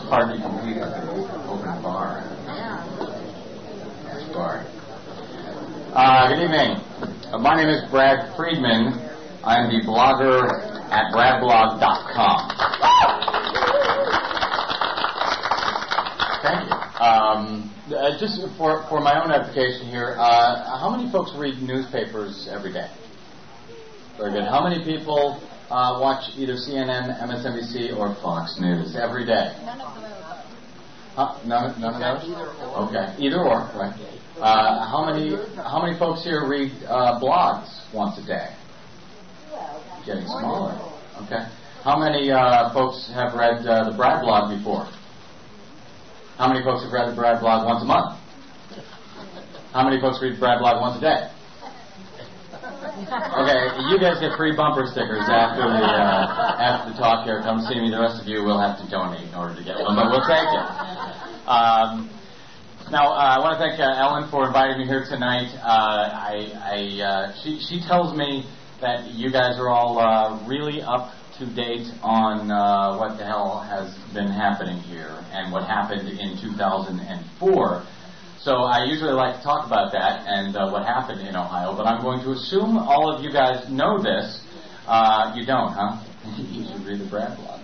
hard to compete with an open bar. Nice bar. Good evening. My name is Brad Friedman. I'm the blogger at bradblog.com. Thank you. Just for my own edification here, how many folks read newspapers every day? Very good. How many people watch either CNN, MSNBC, or Fox News every day? None of them are. None of those? Okay. Either or, right. How many folks here read blogs once a day? Getting smaller. Okay. How many folks have read the Brad blog before? How many folks have read the Brad blog once a month? How many folks read the Brad blog once a day? Okay, you guys get free bumper stickers after the talk here. Come see me. The rest of you will have to donate in order to get one, but we'll take it. Now, I want to thank Ellen for inviting me here tonight. She tells me that you guys are all really up to date on what the hell has been happening here and what happened in 2004. So I usually like to talk about that and what happened in Ohio, but I'm going to assume all of you guys know this. You don't, huh? You should read the Brad blog.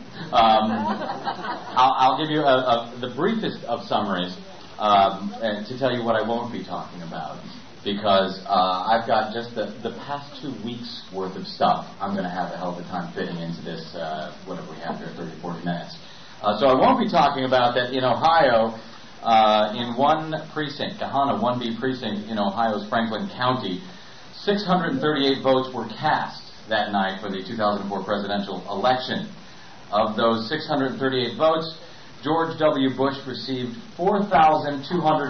I'll give you the briefest of summaries to tell you what I won't be talking about, because I've got just the past 2 weeks worth of stuff. I'm going to have a hell of a time fitting into this, whatever we have here, 30, 40 minutes. So I won't be talking about that in Ohio. In one precinct, Gahanna 1B precinct in Ohio's Franklin County, 638 votes were cast that night for the 2004 presidential election. Of those 638 votes, George W. Bush received 4,258.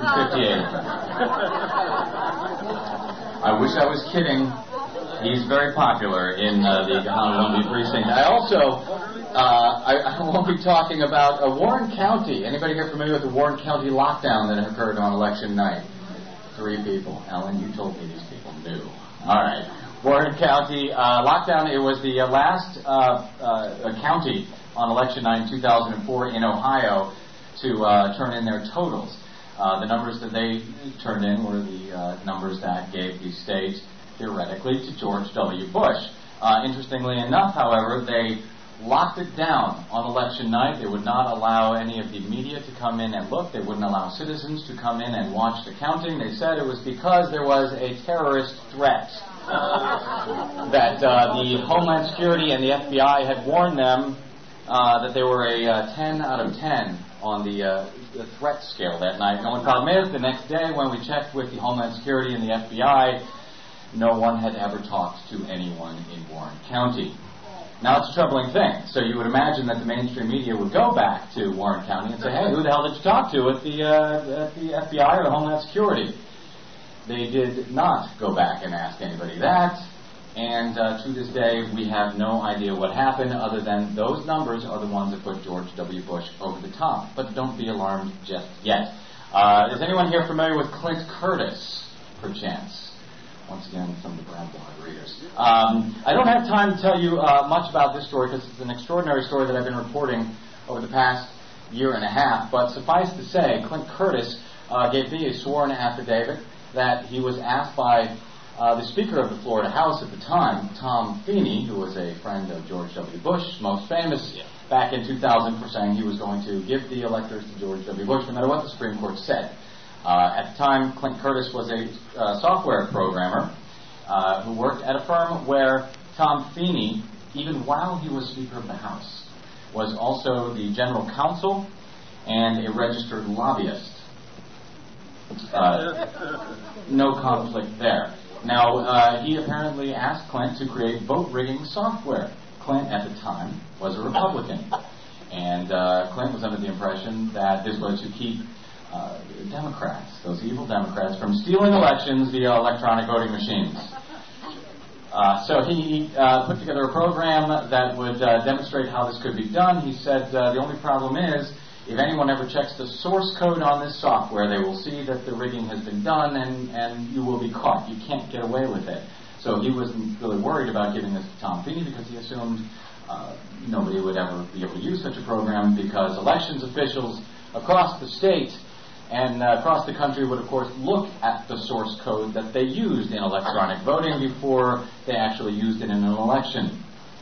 I wish I was kidding. He's very popular in the Gahanna 1B precinct. I also... I won't be talking about Warren County. Anybody here familiar with the Warren County lockdown that occurred on election night? 3 people. Ellen, you told me these people knew. All right. Warren County lockdown. It was the last county on election night in 2004 in Ohio to turn in their totals. The numbers that they turned in were the numbers that gave the state, theoretically, to George W. Bush. Interestingly enough, however, they locked it down on election night. They would not allow any of the media to come in and look. They wouldn't allow citizens to come in and watch the counting. They said it was because there was a terrorist threat that the Homeland Security and the FBI had warned them that they were a 10 out of 10 on the threat scale that night. The only problem is, the next day when we checked with the Homeland Security and the FBI, no one had ever talked to anyone in Warren County. Now, it's a troubling thing. So you would imagine that the mainstream media would go back to Warren County and say, hey, who the hell did you talk to at the FBI or the Homeland Security? They did not go back and ask anybody that. And to this day, we have no idea what happened other than those numbers are the ones that put George W. Bush over the top. But don't be alarmed just yet. Is anyone here familiar with Clint Curtis, perchance? Once again, some of the Brad blog readers. I don't have time to tell you much about this story because it's an extraordinary story that I've been reporting over the past year and a half. But suffice to say, Clint Curtis gave me a sworn affidavit that he was asked by the Speaker of the Florida House at the time, Tom Feeney, who was a friend of George W. Bush, most famous back in 2000 for saying he was going to give the electors to George W. Bush no matter what the Supreme Court said. At the time, Clint Curtis was a software programmer who worked at a firm where Tom Feeney, even while he was Speaker of the House, was also the general counsel and a registered lobbyist. No conflict there. Now, he apparently asked Clint to create vote rigging software. Clint, at the time, was a Republican. And Clint was under the impression that this was to keep Democrats, those evil Democrats, from stealing elections via electronic voting machines. So he put together a program that would demonstrate how this could be done. He said the only problem is, if anyone ever checks the source code on this software, they will see that the rigging has been done and you will be caught. You can't get away with it. So he wasn't really worried about giving this to Tom Feeney because he assumed nobody would ever be able to use such a program, because elections officials across the state and across the country would, of course, look at the source code that they used in electronic voting before they actually used it in an election.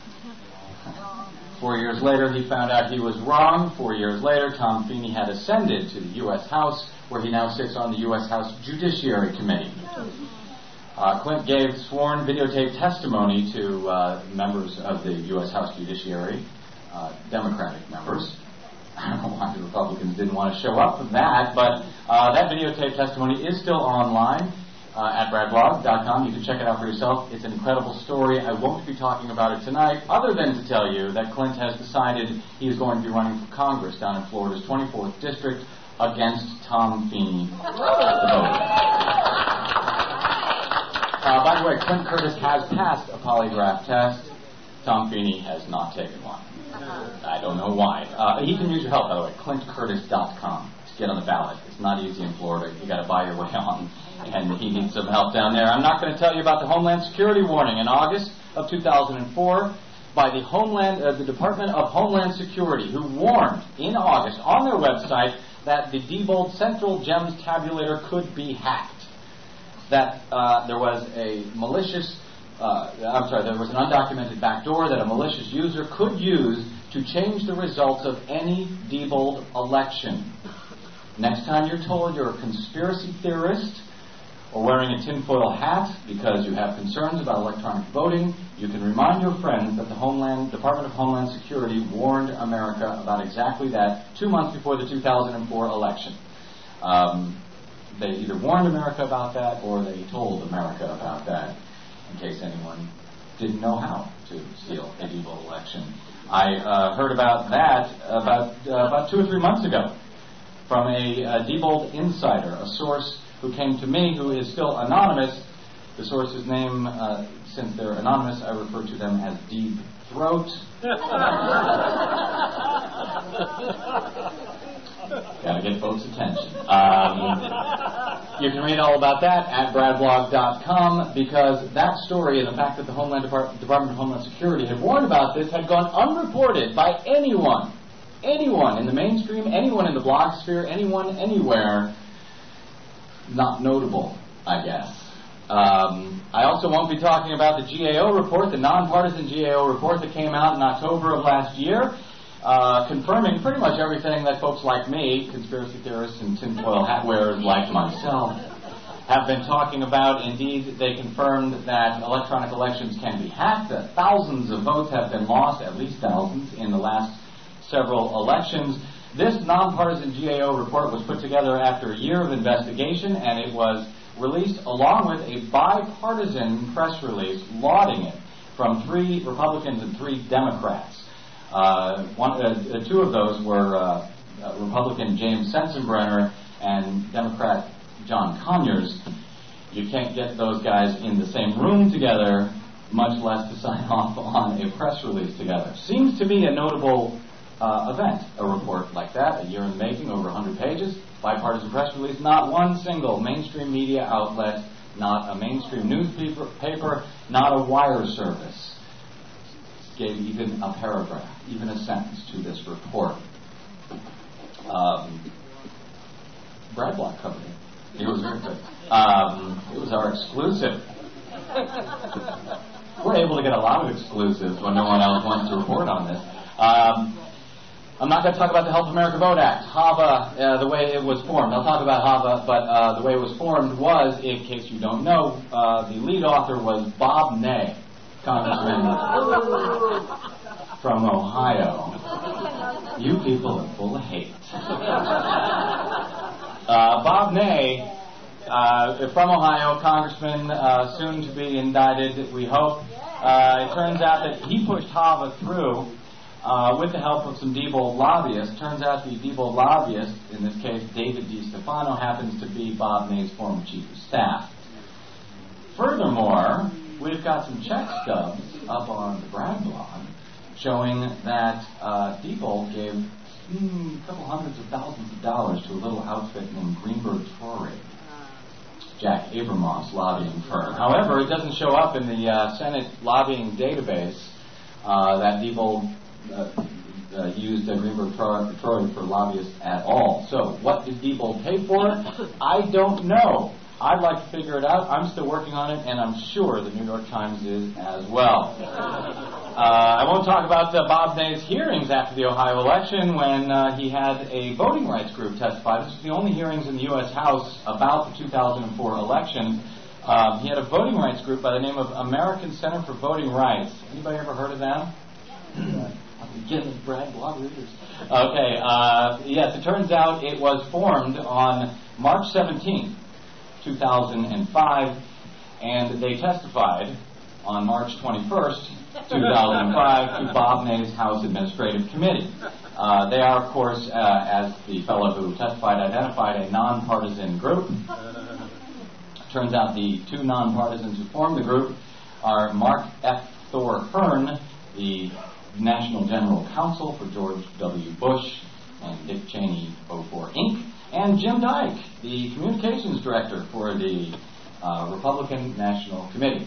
4 years later, he found out he was wrong. 4 years later, Tom Feeney had ascended to the U.S. House, where he now sits on the U.S. House Judiciary Committee. Clint gave sworn videotaped testimony to members of the U.S. House Judiciary, Democratic members. I don't know why the Republicans didn't want to show up for that, but that videotaped testimony is still online at bradblog.com. You can check it out for yourself. It's an incredible story. I won't be talking about it tonight, other than to tell you that Clint has decided he is going to be running for Congress down in Florida's 24th District against Tom Feeney, the voter. By the way, Clint Curtis has passed a polygraph test. Tom Feeney has not taken one. I don't know why. He can use your help, by the way, clintcurtis.com to get on the ballot. It's not easy in Florida. You got to buy your way on, and he needs some help down there. I'm not going to tell you about the Homeland Security warning in August of 2004 by the Department of Homeland Security, who warned in August on their website that the Diebold Central GEMS tabulator could be hacked. That there was a malicious, there was an undocumented backdoor that a malicious user could use to change the results of any Diebold election. Next time you're told you're a conspiracy theorist or wearing a tinfoil hat because you have concerns about electronic voting, you can remind your friends that the Department of Homeland Security warned America about exactly that 2 months before the 2004 election. They either warned America about that or they told America about that, in case anyone didn't know how to steal a Diebold election. I heard about that about 2 or 3 months ago from a Diebold insider, a source who came to me, who is still anonymous. The source's name, since they're anonymous, I refer to them as Deep Throat. Gotta get folks' attention. You can read all about that at bradblog.com, because that story and the fact that the Department of Homeland Security had warned about this had gone unreported by anyone in the mainstream, anyone in the blog sphere, anyone anywhere. Not notable, I guess. I also won't be talking about the GAO report, the nonpartisan GAO report that came out in October of last year, confirming pretty much everything that folks like me, conspiracy theorists and tinfoil hat wearers like myself, have been talking about. Indeed, they confirmed that electronic elections can be hacked, that thousands of votes have been lost, at least thousands, in the last several elections. This nonpartisan GAO report was put together after a year of investigation, and it was released along with a bipartisan press release lauding it from 3 Republicans and 3 Democrats. 2 of those were Republican James Sensenbrenner and Democrat John Conyers. You can't get those guys in the same room together, much less to sign off on a press release together. Seems to be a notable event, a report like that, a year in the making, over 100 pages, bipartisan press release. Not one single mainstream media outlet, not a mainstream newspaper, not a wire service gave even a paragraph, even a sentence to this report. Brad Block covered it. It was very good. It was our exclusive. We're able to get a lot of exclusives when no one else wants to report on this. I'm not going to talk about the Help America Vote Act, HAVA, the way it was formed. I'll talk about HAVA, but the way it was formed was, in case you don't know, the lead author was Bob Ney, Congressman from Ohio. You people are full of hate. Bob Ney, from Ohio, Congressman, soon to be indicted, we hope. It turns out that he pushed HAVA through with the help of some Diebold lobbyists. Turns out the Diebold lobbyist, in this case David DiStefano, happens to be Bob Ney's former chief of staff. Furthermore, we've got some check stubs up on the Brad blog showing that Diebold gave a couple hundreds of thousands of dollars to a little outfit named Greenberg Traurig Jack Abramoff's lobbying firm. However, it doesn't show up in the Senate lobbying database that Diebold used Greenberg Treuer for lobbyists at all. So, what did Diebold pay for? I don't know. I'd like to figure it out. I'm still working on it, and I'm sure the New York Times is as well. I won't talk about Bob Ney's hearings after the Ohio election when he had a voting rights group testify. This was the only hearings in the U.S. House about the 2004 election. He had a voting rights group by the name of American Center for Voting Rights. Anybody ever heard of them? Again, Brad, blog readers. Okay, yes, it turns out it was formed on March 17th, 2005, and they testified on March 21st, 2005, to Bob Ney's House Administrative Committee. They are, of course, as the fellow who testified identified, a nonpartisan group. Turns out the two nonpartisans who formed the group are Mark F. Thor Hearn, the National General Counsel for George W. Bush and Dick Cheney 04 Inc., and Jim Dyke, the Communications Director for the Republican National Committee.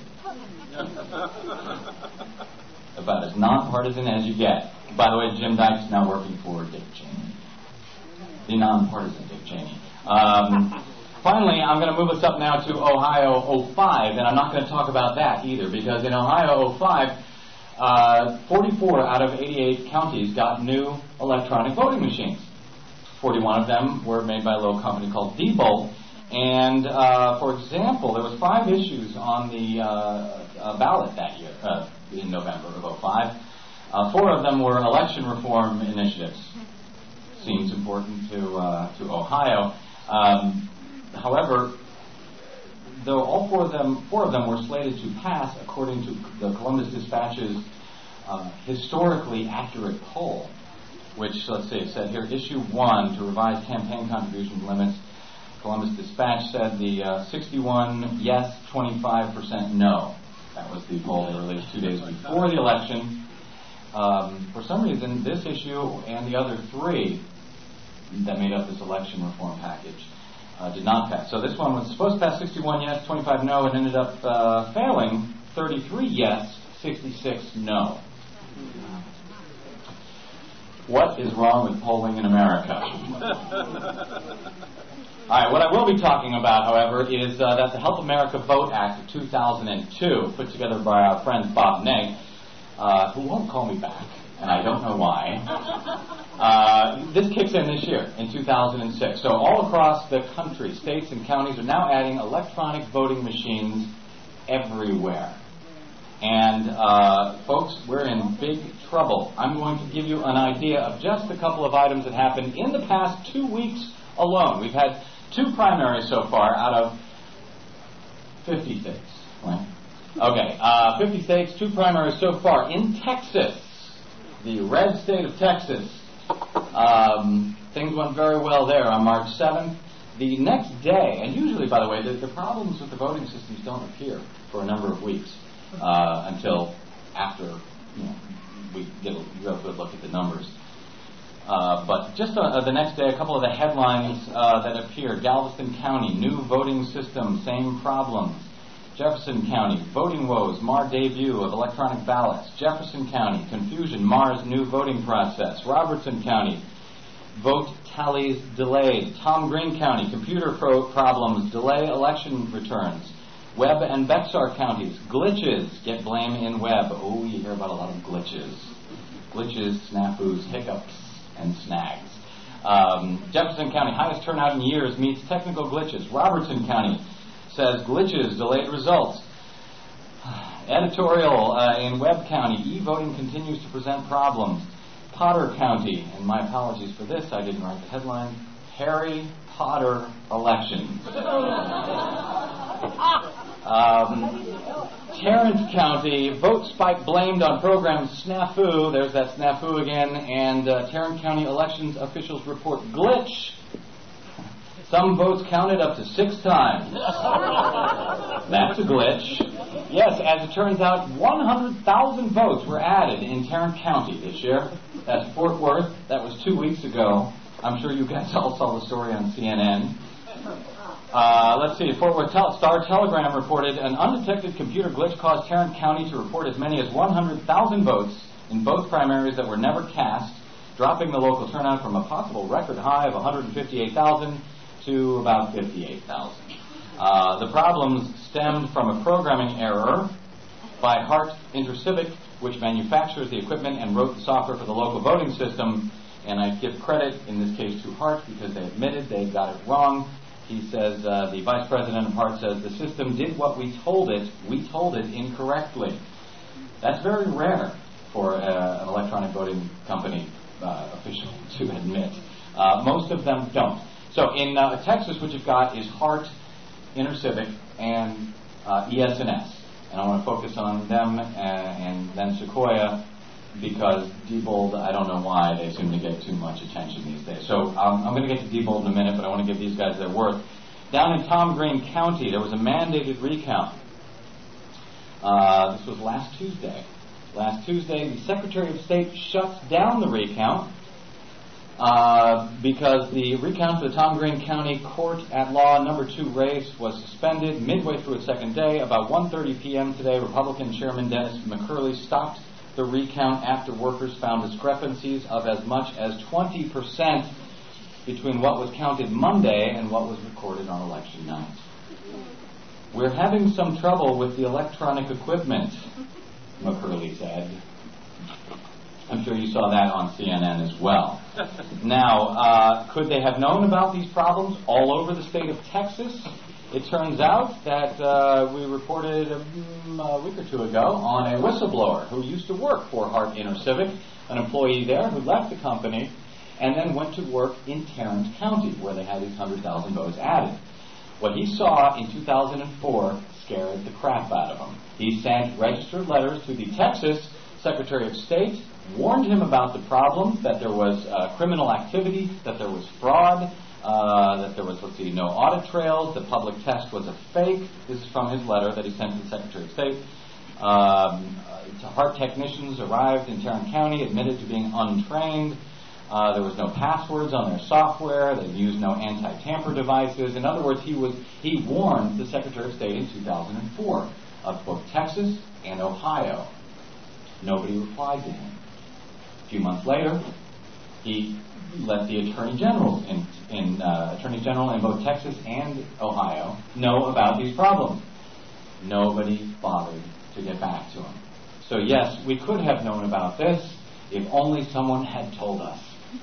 About as nonpartisan as you get. By the way, Jim Dyke's now working for Dick Cheney. The nonpartisan Dick Cheney. Finally, I'm going to move us up now to Ohio 05, and I'm not going to talk about that either, because in Ohio 05, 44 out of 88 counties got new electronic voting machines. 41 of them were made by a little company called Diebold. And, for example, there was 5 issues on the ballot that year, in November of 05. 4 of them were election reform initiatives. Seems important to Ohio. However, though all 4 of them were slated to pass according to the Columbus Dispatch's historically accurate poll, which, let's say, said here, issue 1 to revise campaign contribution limits. Columbus Dispatch said the 61 yes, 25% no. That was the poll they released 2 days before the election. For some reason, this issue and the other 3 that made up this election reform package did not pass. So this one was supposed to pass 61 yes, 25 no, and ended up failing 33 yes, 66 no. What is wrong with polling in America? All right, what I will be talking about, however, is that the Help America Vote Act of 2002, put together by our friend Bob Ney, who won't call me back, and I don't know why. This kicks in this year, in 2006. So all across the country, states and counties are now adding electronic voting machines everywhere. And, folks, we're in big trouble. I'm going to give you an idea of just a couple of items that happened in the past 2 weeks alone. We've had 2 primaries so far out of 50 states. Right? Okay, 50 states, 2 primaries so far. In Texas, the red state of Texas, things went very well there on March 7th. The next day, and usually, by the way, the problems with the voting systems don't appear for a number of weeks until after we get a real good look at the numbers. But just the next day, a couple of the headlines that appeared. Galveston County, new voting system, same problems. Jefferson County, voting woes, mar debut of electronic ballots. Jefferson County, confusion, mars new voting process. Robertson County, vote tallies delayed. Tom Green County, computer problems, delay election returns. Webb and Bexar counties, glitches, get blame in Webb. Oh, you hear about a lot of glitches. Glitches, snafus, hiccups, and snags. Jefferson County, highest turnout in years, meets technical glitches. Robertson County says glitches, delayed results. Editorial in Webb County, e-voting continues to present problems. Potter County, and my apologies for this, I didn't write the headline, Harry Potter elections. Tarrant County, vote spike blamed on program snafu. There's that snafu again. And Tarrant County elections officials report glitch. Some votes counted up to 6 times. That's a glitch. Yes, as it turns out, 100,000 votes were added in Tarrant County this year. That's Fort Worth. That was 2 weeks ago. I'm sure you guys all saw the story on CNN. Let's see. Fort Worth Star Telegram reported an undetected computer glitch caused Tarrant County to report as many as 100,000 votes in both primaries that were never cast, dropping the local turnout from a possible record high of 158,000 to about 58,000. The problems stemmed from a programming error by Hart Intercivic, which manufactures the equipment and wrote the software for the local voting system. And I give credit, in this case, to Hart because they admitted they got it wrong. He says, the vice president of Hart says, the system did what we told it incorrectly. That's very rare for an electronic voting company official to admit. Most of them don't. So in Texas, what you've got is Hart, Intercivic, and ES&S. And I want to focus on them and then Sequoia, because Diebold, I don't know why they seem to get too much attention these days. So I'm going to get to Diebold in a minute, but I want to give these guys their worth. Down in Tom Green County, there was a mandated recount. This was last Tuesday. Last Tuesday, the Secretary of State shuts down the recount because the recount for the Tom Green County Court at Law No. 2 race was suspended midway through its second day. About 1:30 p.m. today, Republican Chairman Dennis McCurley stopped the recount after workers found discrepancies of as much as 20% between what was counted Monday and what was recorded on election night. We're having some trouble with the electronic equipment, McCurley said. I'm sure you saw that on CNN as well. Now, could they have known about these problems all over the state of Texas? It turns out that we reported a week or two ago on a whistleblower who used to work for Hart Intercivic, an employee there who left the company and then went to work in Tarrant County where they had these 100,000 votes added. What he saw in 2004 scared the crap out of him. He sent registered letters to the Texas Secretary of State, warned him about the problem, that there was criminal activity, that there was fraud, that there was, no audit trails, the public test was a fake. This is from his letter that he sent to the Secretary of State. Hart technicians arrived in Tarrant County, admitted to being untrained. There was no passwords on their software. They used no anti-tamper devices. In other words, he warned the Secretary of State in 2004 of both Texas and Ohio. Nobody replied to him. A few months later, he let the Attorney General in both Texas and Ohio know about these problems. Nobody bothered to get back to him. So yes, we could have known about this if only someone had told us.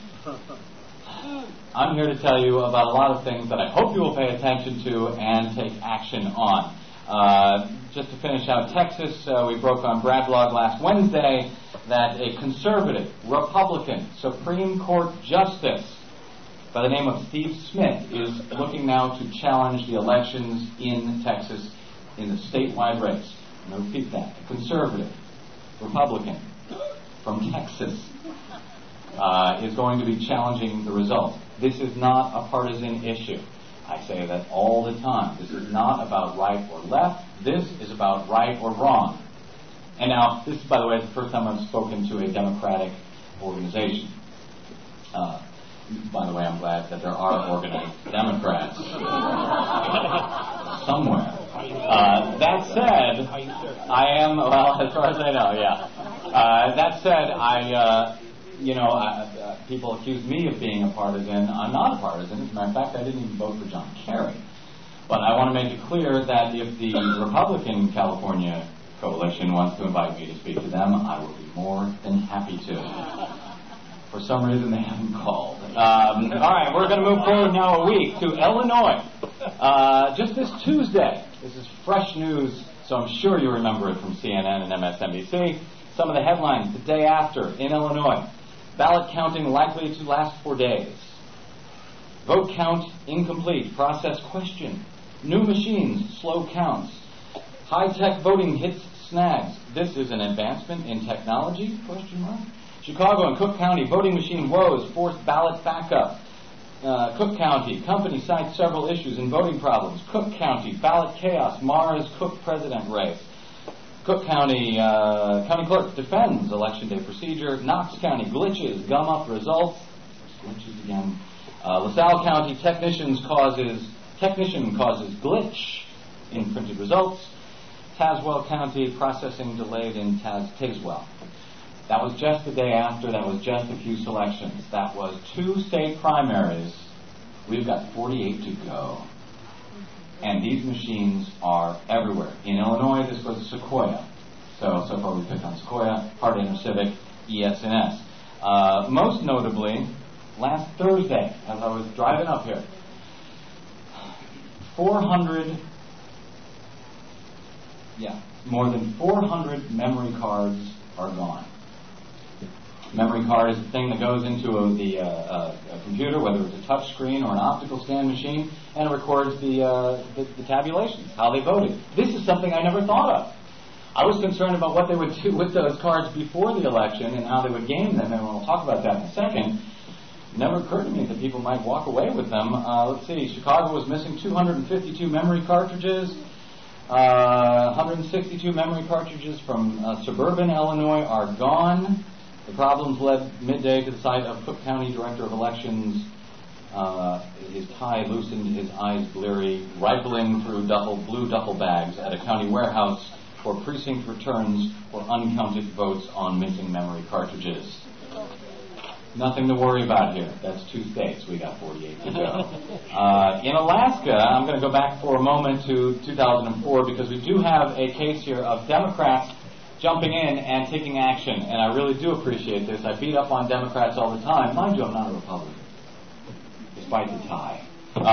I'm here to tell you about a lot of things that I hope you will pay attention to and take action on. Just to finish out Texas, we broke on Bradblog last Wednesday that a conservative, Republican Supreme Court Justice by the name of Steve Smith is looking now to challenge the elections in Texas in the statewide race. I'm going to repeat that. A conservative, Republican from Texas is going to be challenging the results. This is not a partisan issue. I say that all the time. This is not about right or left. This is about right or wrong. And now, this is, by the way, the first time I've spoken to a Democratic organization. By the way, I'm glad that there are organized Democrats somewhere. That said, I am, well, as far as I know, yeah. That said, people accuse me of being a partisan. I'm not a partisan. As a matter of fact, I didn't even vote for John Kerry. But I want to make it clear that if the Republican California Coalition wants to invite me to speak to them, I will be more than happy to. For some reason, they haven't called. All right, we're going to move forward now a week to Illinois. Just this Tuesday, this is fresh news, so I'm sure you remember it from CNN and MSNBC. Some of the headlines the day after in Illinois. Ballot counting likely to last 4 days. Vote count incomplete. Process question. New machines, slow counts. High-tech voting hits snags. This is an advancement in technology? Question mark. Chicago and Cook County voting machine woes force ballot backup. Cook County company cites several issues in voting problems. Cook County ballot chaos mars Cook president race. Cook County county clerk defends election day procedure. Knox County glitches gum up results. Glitches again. LaSalle County technicians causes Technician causes glitch in printed results. Tazewell County processing delayed in Tazewell. That was just the day after. That was just a few selections. That was 2 state primaries. We've got 48 to go. And these machines are everywhere. In Illinois, this was Sequoia. So far we picked on Sequoia, Harding Civic, ES&S. Most notably, last Thursday, as I was driving up here, more than 400 memory cards are gone. Memory card is the thing that goes into a computer, whether it's a touch screen or an optical scan machine, and it records the tabulations, how they voted. This is something I never thought of. I was concerned about what they would do with those cards before the election and how they would game them, and we'll talk about that in a second. It never occurred to me that people might walk away with them. Let's see, Chicago was missing 252 memory cartridges. 162 memory cartridges from suburban Illinois are gone. The problems led midday to the site of Cook County Director of Elections. His tie loosened, his eyes bleary, rifling through blue duffel bags at a county warehouse for precinct returns for uncounted votes on missing memory cartridges. Nothing to worry about here. That's 2 states. We got 48 to go. In Alaska, I'm going to go back for a moment to 2004 because we do have a case here of Democrats jumping in and taking action, and I really do appreciate this. I beat up on Democrats all the time. Mind you, I'm not a Republican, despite the tie.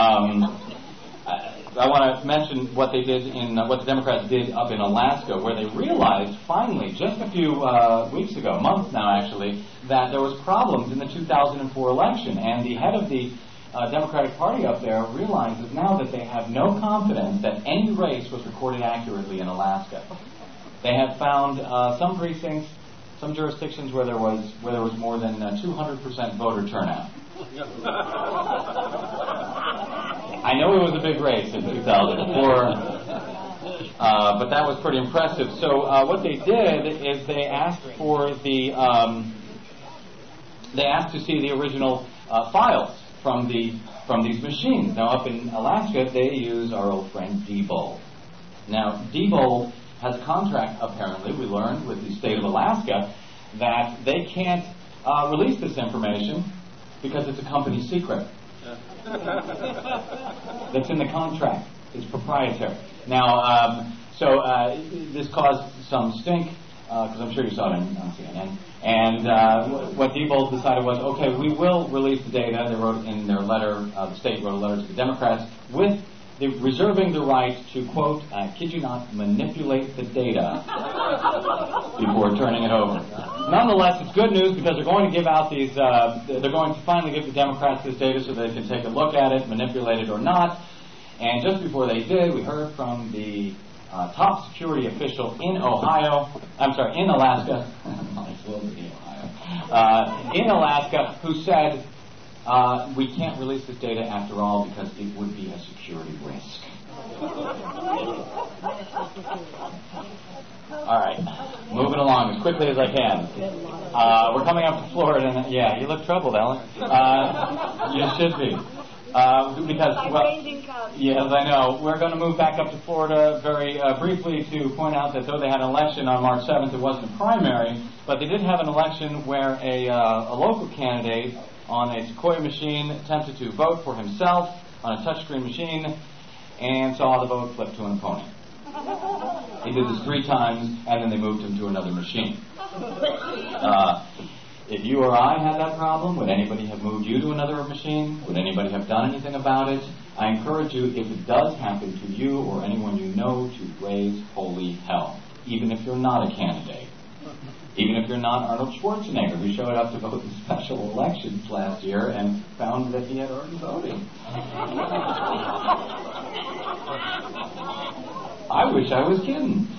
I want to mention what they did what the Democrats did up in Alaska, where they realized finally, just a few weeks ago, months now actually, that there was problems in the 2004 election, and the head of the Democratic Party up there realizes now that they have no confidence that any race was recorded accurately in Alaska. They have found some precincts, some jurisdictions where there was more than 200% voter turnout. I know it was a big race in 2004, but that was pretty impressive. So what they did is they asked for they asked to see the original files from these machines. Now up in Alaska, they use our old friend Diebold. Now Diebold has a contract, apparently, we learned, with the state of Alaska, that they can't release this information because it's a company secret. That's in the contract. It's proprietary. Now, this caused some stink, because I'm sure you saw it on CNN. And what Diebold decided was, okay, we will release the data. They wrote in their letter, the state wrote a letter to the Democrats with reserving the right to, quote, I kid you not, manipulate the data before turning it over. Nonetheless, it's good news because they're going to give out these, they're going to finally give the Democrats this data so they can take a look at it, manipulate it or not. And just before they did, we heard from the top security official in in Alaska, in Alaska, who said, we can't release this data after all because it would be a security risk. All right, moving along as quickly as I can. We're coming up to Florida, and you look troubled, Ellen. You should be. Because, yes, I know. We're going to move back up to Florida very briefly to point out that though they had an election on March 7th, it wasn't a primary, but they did have an election where a local candidate on a Sequoia machine attempted to vote for himself on a touchscreen machine and saw the vote flip to an opponent. He did this 3 times, and then they moved him to another machine. If you or I had that problem, would anybody have moved you to another machine? Would anybody have done anything about it? I encourage you, if it does happen to you or anyone you know, to raise holy hell, even if you're not a candidate. Even if you're not Arnold Schwarzenegger, who showed up to vote in special elections last year and found that he had already voted. I wish I was kidding.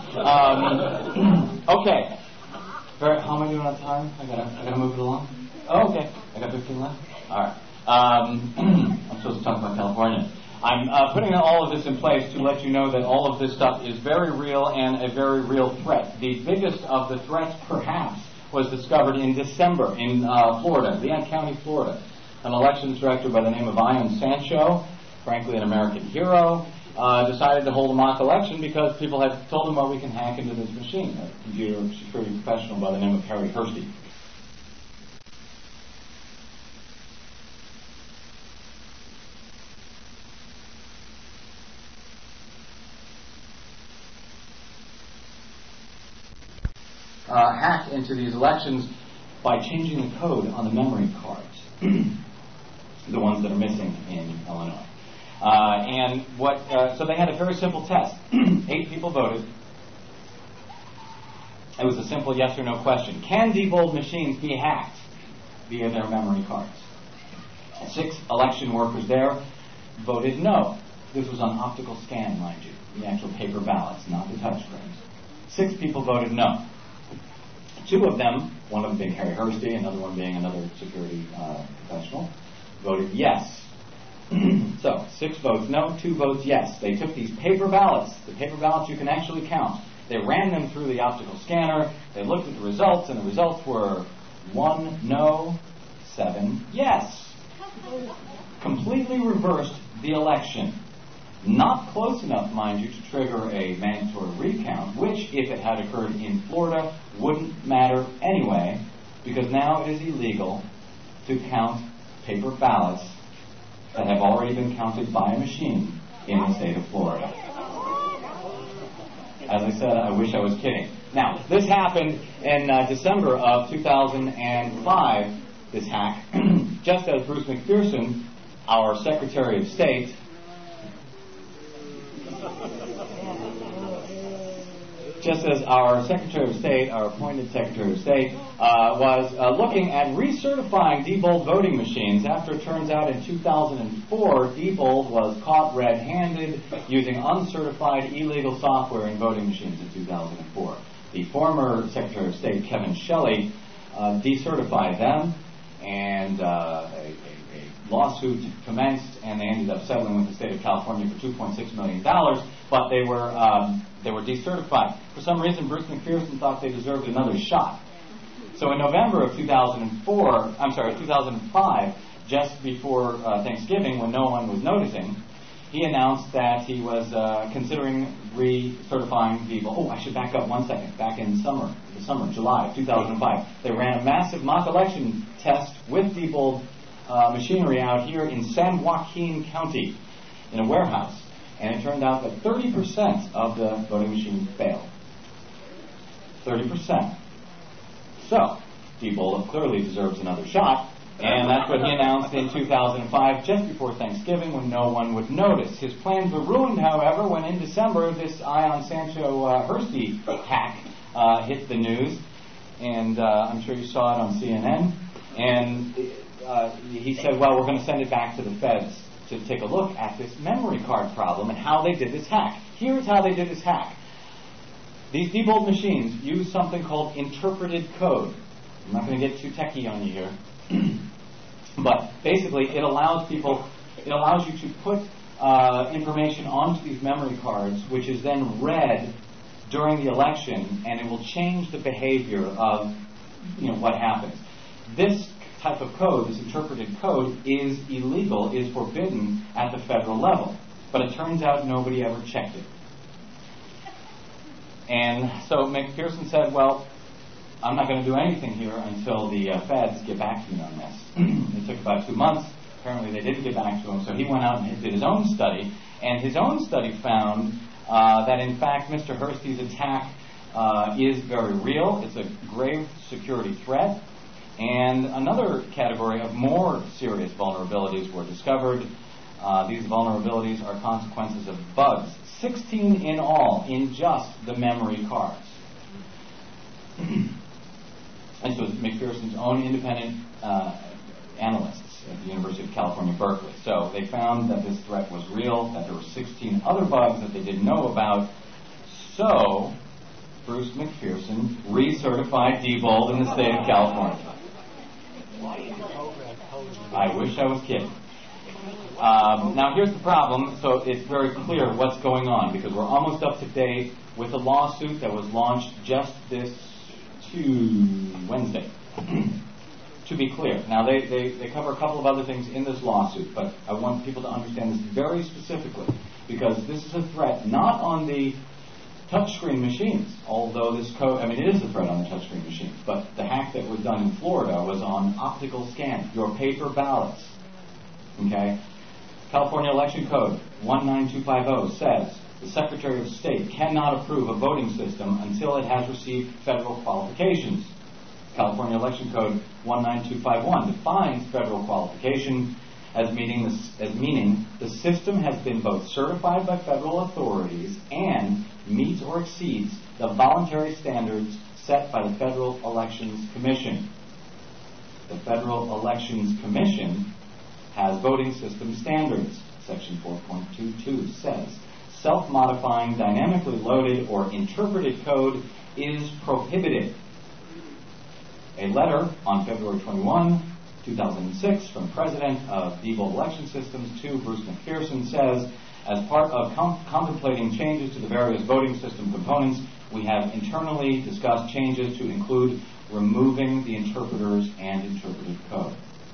Okay. How am I doing on time? I gotta move it along. Oh, okay. I got 15 left. All right. I'm supposed to talk about California. I'm putting all of this in place to let you know that all of this stuff is very real and a very real threat. The biggest of the threats, perhaps, was discovered in December in Florida, Leon County, Florida. An elections director by the name of Ian Sancho frankly an American hero, decided to hold a mock election because people had told him, well, we can hack into this machine. A computer security professional by the name of Harry Hursty. Hacked into these elections by changing the code on the memory cards, the ones that are missing in Illinois. So they had a very simple test. 8 people voted. It was a simple yes or no question. Can Diebold machines be hacked via their memory cards? 6 election workers there voted no. This was on optical scan, mind you, the actual paper ballots, not the touchscreens. 6 people voted no. 2 of them, one of them being Harry Hursty, another one being another security professional, voted yes. So, 6 votes no, 2 votes yes. They took these paper ballots, the paper ballots you can actually count. They ran them through the optical scanner, they looked at the results, and the results were 1 no, 7 yes. Completely reversed the election. Not close enough, mind you, to trigger a mandatory recount, which, if it had occurred in Florida, wouldn't matter anyway, because now it is illegal to count paper ballots that have already been counted by a machine in the state of Florida. As I said, I wish I was kidding. Now, this happened in December of 2005, this hack, just as Bruce McPherson, our Secretary of State, our appointed Secretary of State, was looking at recertifying Diebold voting machines after it turns out in 2004 Diebold was caught red-handed using uncertified illegal software in voting machines in 2004. The former Secretary of State, Kevin Shelley, decertified them, and a lawsuit commenced, and they ended up settling with the state of California for $2.6 million, but they were decertified. For some reason, Bruce McPherson thought they deserved another shot. So in November of 2005, just before Thanksgiving, when no one was noticing, he announced that he was considering recertifying Diebold. Oh, I should back up 1 second. Back in July of 2005, they ran a massive mock election test with Diebold machinery out here in San Joaquin County in a warehouse. And it turned out that 30% of the voting machines failed. 30%. So, Diebold clearly deserves another shot, and that's what he announced in 2005, just before Thanksgiving, when no one would notice. His plans were ruined, however, when in December this Ion Sancho Hursty hack hit the news, and I'm sure you saw it on CNN, and he said, well, we're going to send it back to the feds to take a look at this memory card problem and how they did this hack. Here's how they did this hack. These Diebold machines use something called interpreted code. I'm not going to get too techie on you here. But basically, it allows you to put information onto these memory cards, which is then read during the election, and it will change the behavior of what happens. This type of code, this interpreted code, is illegal, is forbidden at the federal level. But it turns out nobody ever checked it. And so McPherson said, well, I'm not going to do anything here until the feds get back to me on this. It took about 2 months. Apparently they didn't get back to him, so he went out and did his own study. And his own study found that, in fact, Mr. Hursty's attack is very real. It's a grave security threat. And another category of more serious vulnerabilities were discovered. These vulnerabilities are consequences of bugs. 16 in all, in just the memory cards. This was McPherson's own independent analysts at the University of California, Berkeley. So they found that this threat was real, that there were 16 other bugs that they didn't know about. So Bruce McPherson recertified Diebold in the state of California. I wish I was kidding. Now here's the problem, so it's very clear what's going on, because we're almost up to date with a lawsuit that was launched just this Wednesday. to be clear. Now, they cover a couple of other things in this lawsuit, but I want people to understand this very specifically, because this is a threat not on the touchscreen machines, although this code, it is a threat on the touchscreen machines, but the hack that was done in Florida was on optical scan, your paper ballots. Okay? California Election Code 19250 says the Secretary of State cannot approve a voting system until it has received federal qualifications. California Election Code 19251 defines federal qualification as meaning the system has been both certified by federal authorities and meets or exceeds the voluntary standards set by the Federal Elections Commission. The Federal Elections Commission has voting system standards. Section 4.22 says, self-modifying, dynamically loaded, or interpreted code is prohibited. A letter on February 21, 2006, from President of Diebold Election Systems to Bruce McPherson says, as part of contemplating changes to the various voting system components, we have internally discussed changes to include removing the interpreters and interpreted code.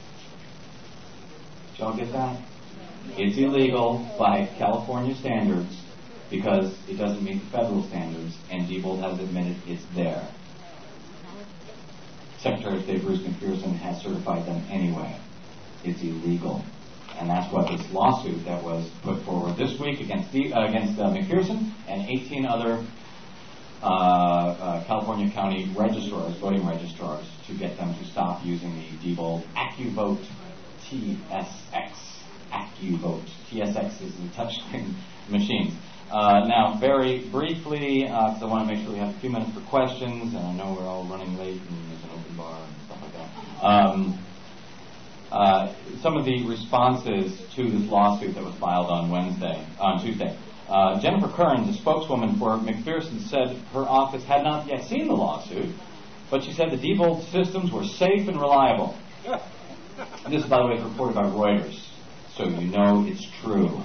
Did y'all get that? It's illegal by California standards because it doesn't meet the federal standards, and Diebold has admitted it's there. Secretary of State Bruce McPherson has certified them anyway. It's illegal. And that's what this lawsuit that was put forward this week against McPherson and 18 other California county registrars, voting registrars, to get them to stop using the Diebold AccuVote TSX. AccuVote. TSX is the touchscreen machines. Now, very briefly, because I want to make sure we have a few minutes for questions, and I know we're all running late and there's an open bar and stuff like that. Some of the responses to this lawsuit that was filed on Tuesday. Jennifer Kearns, a spokeswoman for McPherson, said her office had not yet seen the lawsuit, but she said the Diebold systems were safe and reliable. And this, by the way, is reported by Reuters, so you know it's true.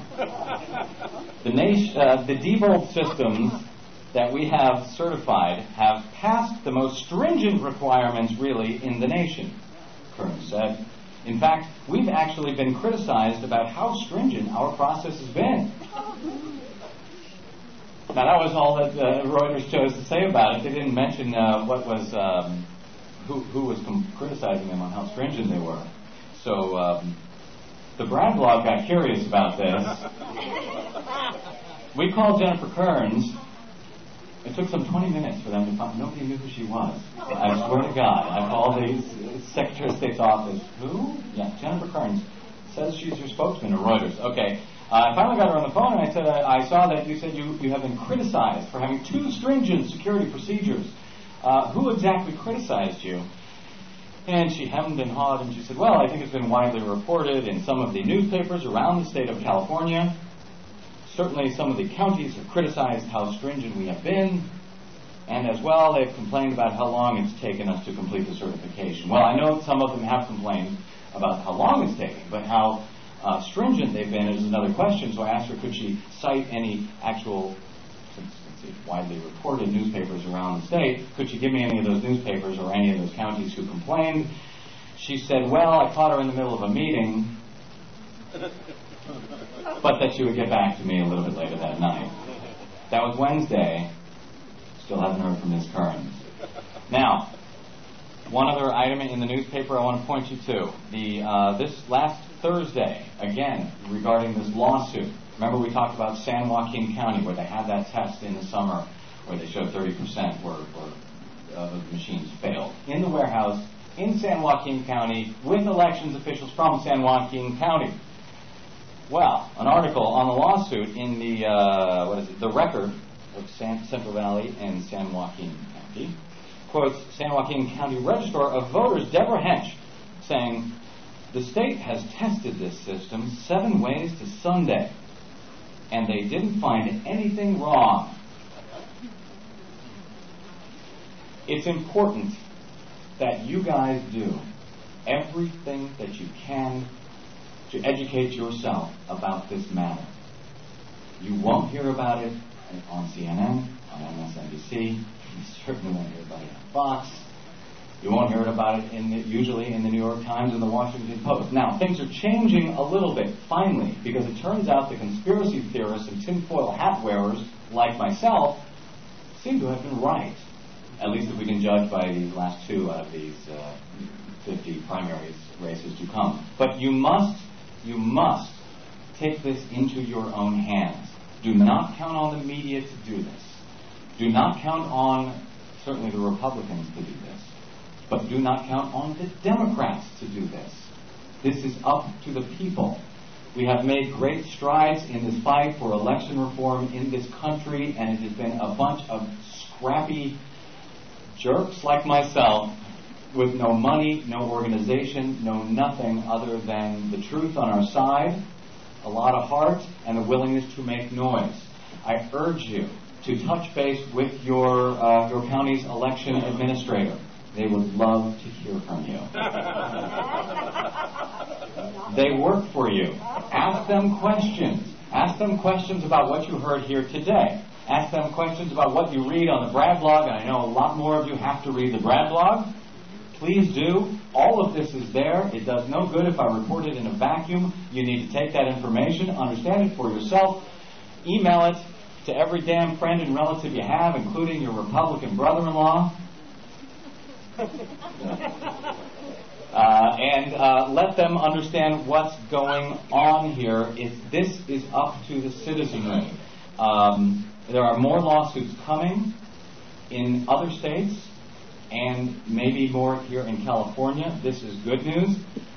The Diebold systems that we have certified have passed the most stringent requirements, really, in the nation, Kearns said. In fact, we've actually been criticized about how stringent our process has been. Now, that was all that Reuters chose to say about it. They didn't mention who was criticizing them on how stringent they were. So the Brad blog got curious about this. We called Jennifer Kearns. It took some 20 minutes for them to find. Nobody knew who she was. I swear to God. I called the Secretary of State's office. Who? Yeah, Jennifer Kearns. Says she's your spokesman at Reuters. Okay. I finally got her on the phone, and I said, I saw that you said you have been criticized for having too stringent security procedures. Who exactly criticized you? And she hemmed and hawed, and she said, well, I think it's been widely reported in some of the newspapers around the state of California. Certainly some of the counties have criticized how stringent we have been, and as well they've complained about how long it's taken us to complete the certification. Well, I know some of them have complained about how long it's taken, but how stringent they've been is another question. So I asked her, could she cite any actual, since it's widely reported newspapers around the state, could she give me any of those newspapers or any of those counties who complained? She said, well, I caught her in the middle of a meeting, but that she would get back to me a little bit later that night. That was Wednesday. Still haven't heard from Ms. Kearns. Now, one other item in the newspaper I want to point you to. This last Thursday, again, regarding this lawsuit. Remember we talked about San Joaquin County, where they had that test in the summer, where they showed 30% were the machines failed. In the warehouse in San Joaquin County, with elections officials from San Joaquin County. Well, an article on the lawsuit in the Record of Central Valley and San Joaquin County quotes San Joaquin County Registrar of Voters Deborah Hench saying, the state has tested this system 7 ways to Sunday, and they didn't find anything wrong. It's important that you guys do everything that you can to educate yourself about this matter. You won't hear about it on CNN, on MSNBC. You certainly won't hear about it on Fox. You won't hear about it usually in the New York Times and the Washington Post. Now, things are changing a little bit, finally, because it turns out the conspiracy theorists and tinfoil hat wearers, like myself, seem to have been right. At least if we can judge by these last two out of these 50 primary races to come. But you must take this into your own hands. Do not count on the media to do this. Do not count on, certainly, the Republicans to do this. But do not count on the Democrats to do this. This is up to the people. We have made great strides in this fight for election reform in this country, and it has been a bunch of scrappy jerks like myself with no money, no organization, no nothing other than the truth on our side, a lot of heart, and a willingness to make noise. I urge you to touch base with your county's election administrator. They would love to hear from you. They work for you. Ask them questions. Ask them questions about what you heard here today. Ask them questions about what you read on the Brad blog, and I know a lot more of you have to read the Brad blog. Please do. All of this is there. It does no good if I report it in a vacuum. You need to take that information, understand it for yourself, email it to every damn friend and relative you have, including your Republican brother-in-law, and let them understand what's going on here. This is up to the citizenry. There are more lawsuits coming in other states, and maybe more here in California. This is good news.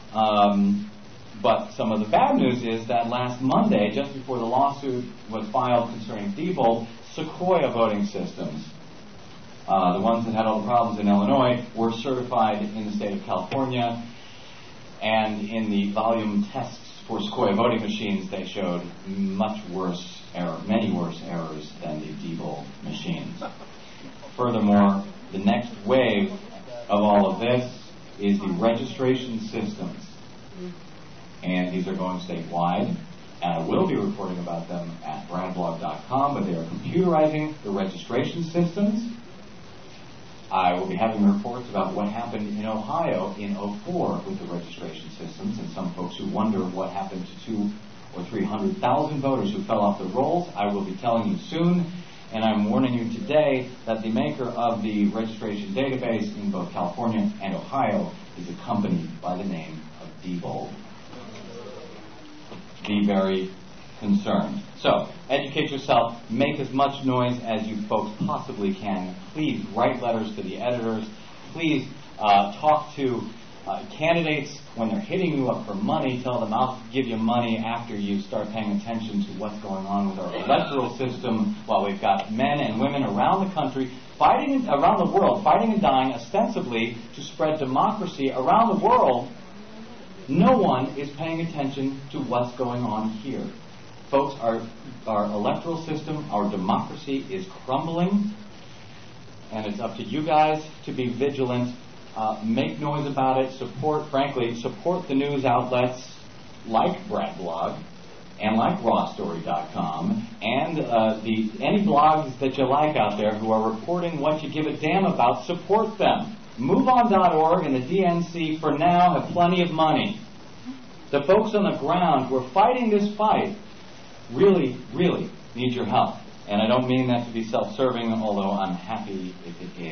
But some of the bad news is that last Monday, just before the lawsuit was filed concerning Diebold, Sequoia voting systems, the ones that had all the problems in Illinois, were certified in the state of California. And in the volume tests for Sequoia voting machines, they showed many worse errors than the Diebold machines. Furthermore, the next wave of all of this is the registration systems. And these are going statewide. And I will be reporting about them at bradblog.com, but they are computerizing the registration systems. I will be having reports about what happened in Ohio in 2004 with the registration systems, and some folks who wonder what happened to 200,000 or 300,000 voters who fell off the rolls. I will be telling you soon, and I'm warning you today that the maker of the registration database in both California and Ohio is a company by the name of Diebold. Be very concerned. So, educate yourself, make as much noise as you folks possibly can. Please write letters to the editors. Please talk to candidates when they're hitting you up for money. Tell them I'll give you money after you start paying attention to what's going on with our electoral system, while we've got men and women around the country, around the world, fighting and dying ostensibly to spread democracy around the world. No one is paying attention to what's going on here. Folks, our electoral system, our democracy is crumbling, and it's up to you guys to be vigilant. Make noise about it. Support the news outlets like Bradblog and like rawstory.com and any blogs that you like out there who are reporting what you give a damn about. Support them. MoveOn.org and the DNC for now have plenty of money. The folks on the ground who are fighting this fight really, really need your help. And I don't mean that to be self-serving, although I'm happy if it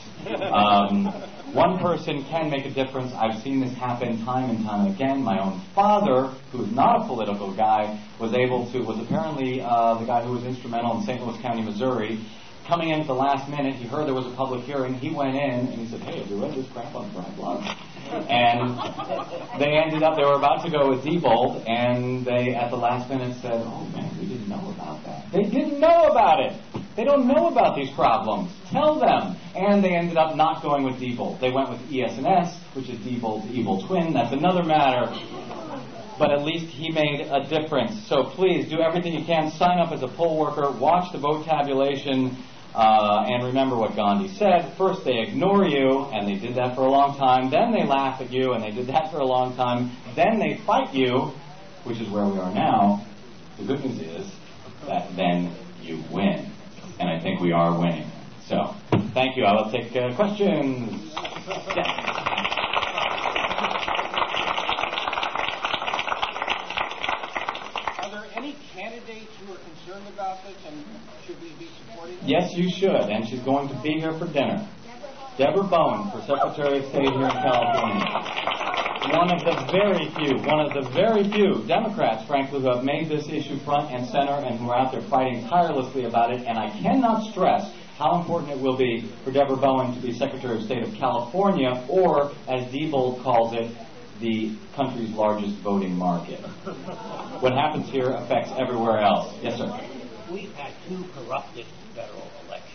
is. One person can make a difference. I've seen this happen time and time again. My own father, who is not a political guy, was apparently the guy who was instrumental in St. Louis County, Missouri. Coming in at the last minute, he heard there was a public hearing. He went in and he said, "Hey, have you read this crap on Brad Blog?" And they were about to go with Diebold, and they at the last minute said, "Oh man, we didn't know about that." They didn't know about it. They don't know about these problems. Tell them. And they ended up not going with Diebold. They went with ES&S, which is Diebold's evil twin. That's another matter. But at least he made a difference. So please do everything you can. Sign up as a poll worker. Watch the vote tabulation. And remember what Gandhi said. First they ignore you, and they did that for a long time. Then they laugh at you, and they did that for a long time. Then they fight you, which is where we are now. The good news is that then you win. And I think we are winning. So, thank you. I will take questions. Are there any candidates who are concerned about this, and should we be supporting them? Yes, you should, and she's going to be here for dinner. Deborah Bowen for Secretary of State here in California. One of the very few Democrats, frankly, who have made this issue front and center and who are out there fighting tirelessly about it. And I cannot stress how important it will be for Deborah Bowen to be Secretary of State of California, or, as Diebold calls it, the country's largest voting market. What happens here affects everywhere else. Yes, sir. We've had 2 corrupted federal elections.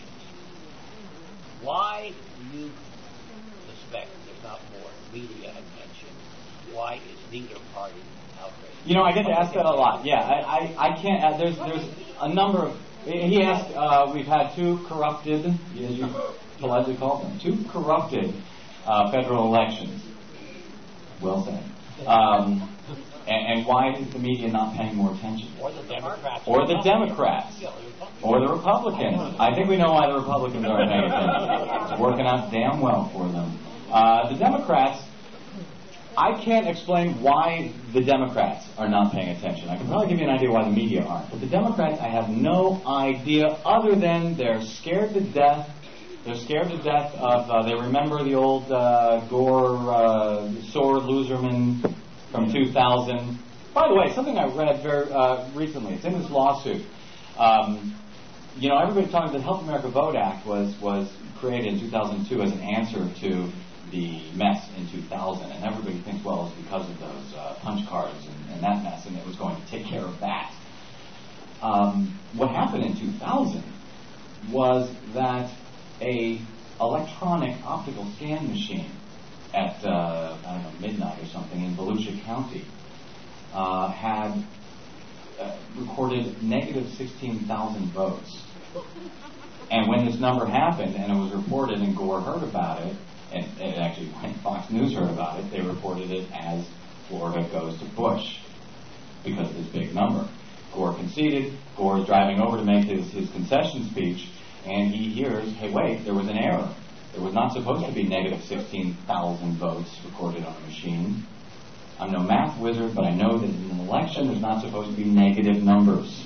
Why do you suspect there's not more media attention? Why is neither party outraged? You know, I get to ask that a lot. Yeah, I can't. There's a number of. He asked. We've had 2 corrupted, as you politely call them, 2 corrupted federal elections. Well said. And why is the media not paying more attention? Or the Democrats. Or the Democrats. Or the Republicans. I think we know why the Republicans aren't paying attention. It's working out damn well for them. The Democrats, I can't explain why the Democrats are not paying attention. I can probably give you an idea why the media aren't. But the Democrats, I have no idea other than they're scared to death. They're scared to death of, they remember the old Gore, Sword, Loserman from 2000. By the way, something I read very recently, it's in this lawsuit. Everybody's talking the Help America Vote Act was created in 2002 as an answer to the mess in 2000, and everybody thinks, well, it's because of those punch cards and that mess, and it was going to take care of that. What happened in 2000 was that a electronic optical scan machine at midnight or something in Volusia County had recorded negative 16,000 votes. And when this number happened and it was reported and Gore heard about it, and actually when Fox News heard about it, they reported it as Florida goes to Bush because of this big number. Gore conceded. Gore is driving over to make his concession speech, and he hears, hey, wait, there was an error. There was not supposed to be negative 16,000 votes recorded on a machine. I'm no math wizard, but I know that in an election there's not supposed to be negative numbers.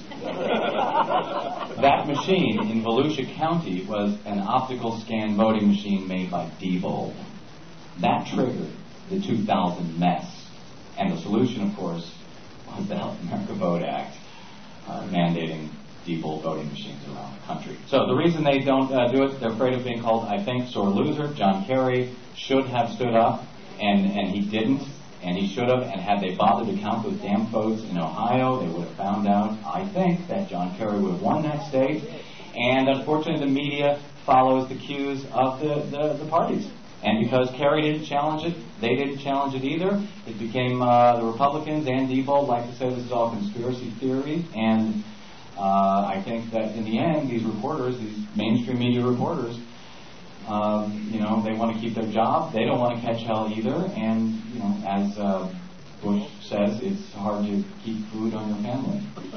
That machine in Volusia County was an optical scan voting machine made by Diebold. That triggered the 2000 mess. And the solution, of course, was the Help America Vote Act, mandating Diebold voting machines around the country. So the reason they don't do it, they're afraid of being called, I think, sore loser. John Kerry should have stood up, and he didn't. And he should have, and had they bothered to count those damn votes in Ohio, they would have found out, I think, that John Kerry would have won that state. And unfortunately, the media follows the cues of the parties. And because Kerry didn't challenge it, they didn't challenge it either. It became the Republicans and Diebold like to say this is all conspiracy theory. And I think that in the end, these reporters, these mainstream media reporters, they want to keep their job. They don't want to catch hell either. And, as Bush says, it's hard to keep food on your family.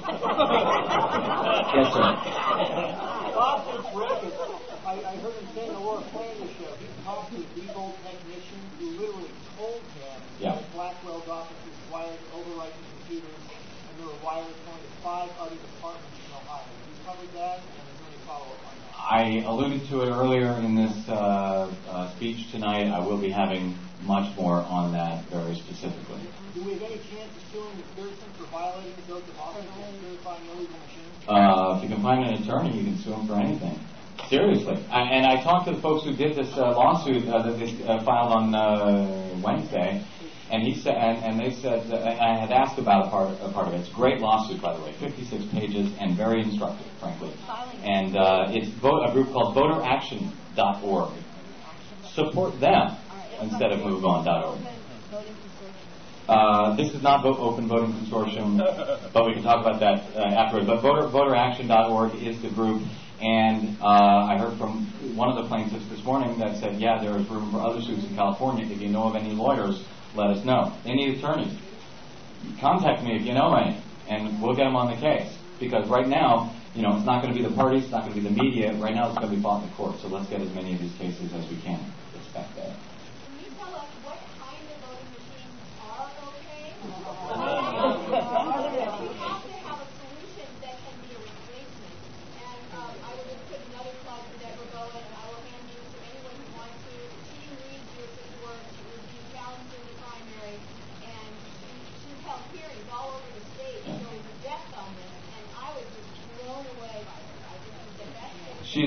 Yes, sir. Bob, it's Rick. I heard him say the word playing the show. He talked to a Diebold technician who literally told him that Blackwell's offices wired overwrite the computers, and there were wires going to 5 other departments in Ohio. You covered that, and there's any follow-up on that. I alluded to it earlier in this speech tonight. I will be having much more on that very specifically. Do we have any chance of suing McPherson for violating the oath of office and certifying illegal machines? If you can find an attorney, you can sue him for anything. Seriously. And I talked to the folks who did this lawsuit that they filed on Wednesday, and he said, and they said, I had asked about a part of it. It's a great lawsuit, by the way, 56 pages and very instructive, frankly. And it's a group called VoterAction.org. Support them instead of MoveOn.org. This is not Open Voting Consortium, but we can talk about that afterwards. But VoterAction.org is the group, and I heard from one of the plaintiffs this morning that said, yeah, there is room for other suits in California. If you know of any lawyers, let us know. Any attorneys, contact me if you know any, and we'll get them on the case. Because right now, it's not going to be the parties, it's not going to be the media. Right now, it's going to be fought in the court. So let's get as many of these cases as we can. Respect that.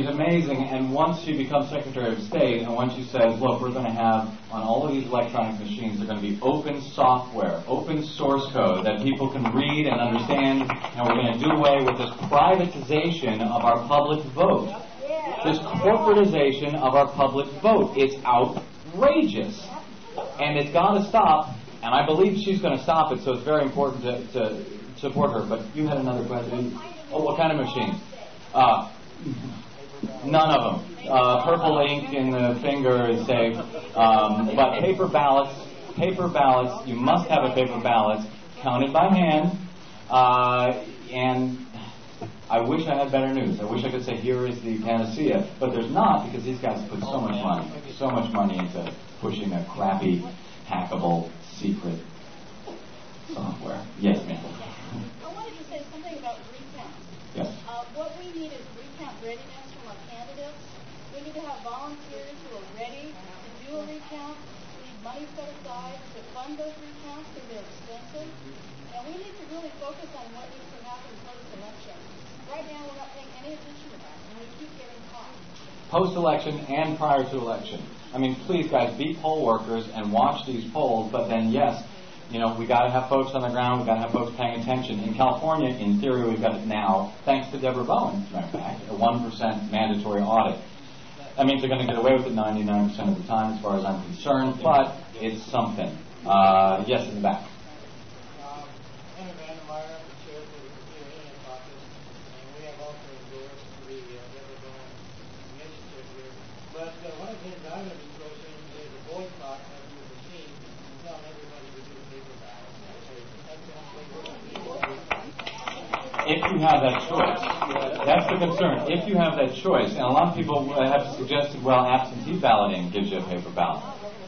amazing. And once she becomes Secretary of State, and once she says, look, we're going to have on all of these electronic machines, they're going to be open software, open source code that people can read and understand, and we're going to do away with this privatization of our public vote. This corporatization of our public vote. It's outrageous. And it's got to stop, and I believe she's going to stop it, so it's very important to support her. But you had another question. Oh, what kind of machines? None of them. Purple ink in the finger is safe. But paper ballots, you must have a paper ballot counted by hand. And I wish I had better news. I wish I could say here is the panacea, but there's not, because these guys put so much money into pushing a crappy, hackable, secret software. Yes, ma'am. I wanted to say something about recount. Yes. What we need is recount readiness from our candidates. We need to have volunteers who are ready to do a recount. We need money set aside to fund those recounts because they're expensive. And we need to really focus on what needs to happen post-election. Right now, we're not paying any attention to that, and we keep getting caught. Post-election and prior to election. I mean, please, guys, be poll workers and watch these polls, but then, yes, you know, we got to have folks on the ground, we got to have folks paying attention. In California, in theory, we've got it now, thanks to Deborah Bowen, as a matter of fact, a 1% mandatory audit. That means they're going to get away with it 99% of the time, as far as I'm concerned, but it's something. Yes, in the back. But one of the things I'm going to be pushing is a boycott of the machine and telling everybody to do paper ballots. If you have that choice. That's the concern. If you have that choice. And a lot of people have suggested, well, absentee balloting gives you a paper ballot.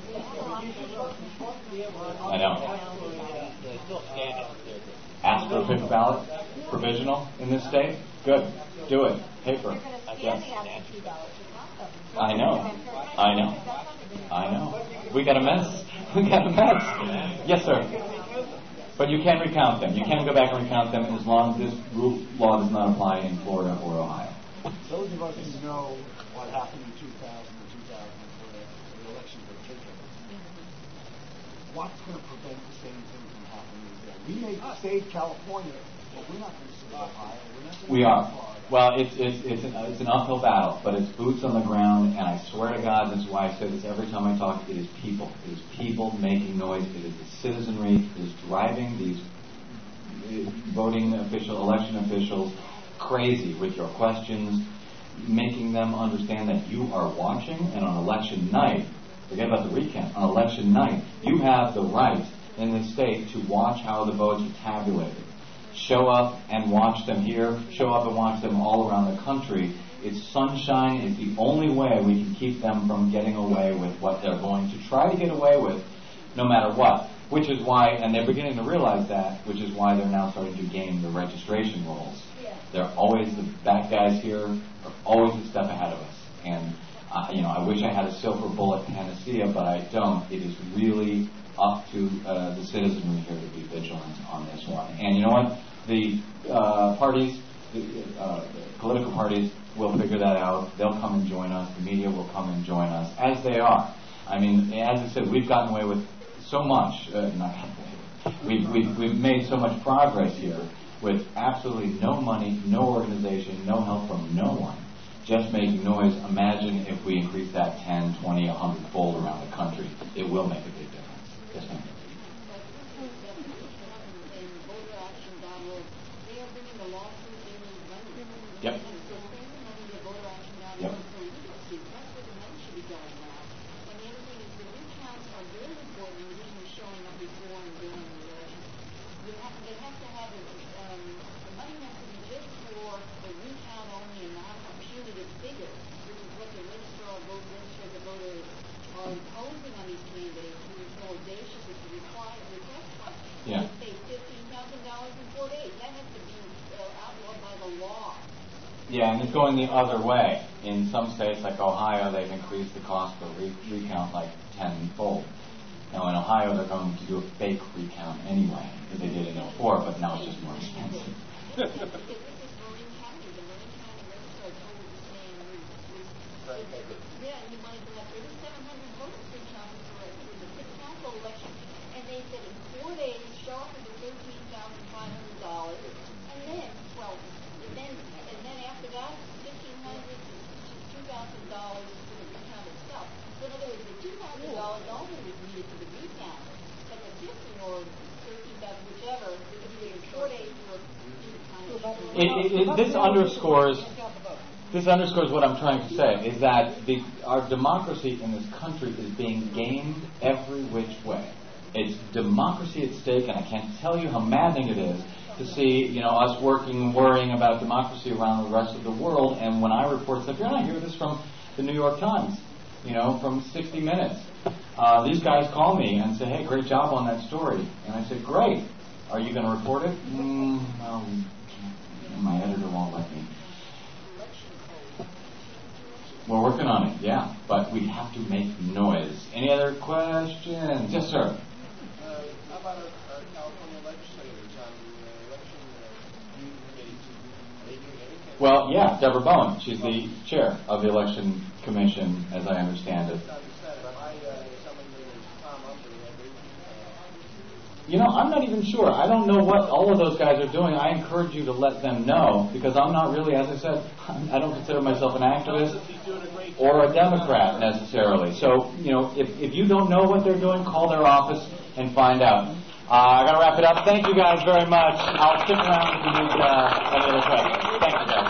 I know. Ask for a paper ballot? Provisional in this state? Good. Do it. Paper. Yes. I know. We got a mess. Yes, sir. But you can recount them. You can go back and recount them as long as this law does not apply in Florida or Ohio. Those of us who know what happened in 2000 and 2004, the elections were taken, what's going to prevent the same thing from happening again? We may save California, but we're not going to save Ohio. We are. Well, it's an uphill battle, but it's boots on the ground, and I swear to God, this is why I say this every time I talk, it is people. It is people making noise. It is the citizenry. It is driving these voting officials, election officials crazy with your questions, making them understand that you are watching, and on election night, forget about the recount, on election night, you have the right in this state to watch how the votes are tabulated. Show up and watch them here. Show up and watch them all around the country. It's sunshine. It's the only way we can keep them from getting away with what they're going to try to get away with, no matter what. Which is why, and they're beginning to realize that, which is why they're now starting to game the registration rules. They're always, the bad guys here are always a step ahead of us. And, I wish I had a silver bullet panacea, but I don't. It is really up to the citizenry here to be vigilant on this one. And you know what? The parties, the political parties will figure that out. They'll come and join us. The media will come and join us, as they are. I mean, as I said, we've gotten away with so much. We've made so much progress here with absolutely no money, no organization, no help from no one. Just making noise. Imagine if we increase that 10, 20, 100-fold around the country. It will make a big difference. Yes, ma'am. Yep. Yep. Yeah. Pay $15,000 in 4 days. That has to be outlawed by the law. Yeah, and it's going the other way. In some states like Ohio, they've increased the cost of recount like 10-fold. Now in Ohio, they're going to do a fake recount anyway, as they did in 2004, but now it's just more expensive. Yeah, and he wanted to have 3,700 votes for Trump for it. It was a city council election, and they said in 4 days, show up with the $13,500, and then, well, and then after that, $1,500 to $2,000 for the recount itself. So in other words, the $2,000 only was needed for the recount, but the 15 or 13,000, whichever, because in 4 days you were This underscores what I'm trying to say, is that our democracy in this country is being gamed every which way. It's democracy at stake, and I can't tell you how maddening it is to see, us working and worrying about democracy around the rest of the world. And when I report stuff, I hear this from the New York Times, from 60 Minutes. These guys call me and say, "Hey, great job on that story." And I say, "Great. Are you going to report it?" Well, my editor won't let me. We're working on it, yeah, but we have to make noise. Any other questions? Yes, sir. How about our California legislators on the election committee? Well, yeah, Deborah Bowen. She's the chair of the election commission, as I understand it. I'm not even sure. I don't know what all of those guys are doing. I encourage you to let them know, because I'm not really, as I said, I don't consider myself an activist or a Democrat necessarily. So, if you don't know what they're doing, call their office and find out. I got to wrap it up. Thank you guys very much. I'll stick around if you need any other questions. Thank you, guys.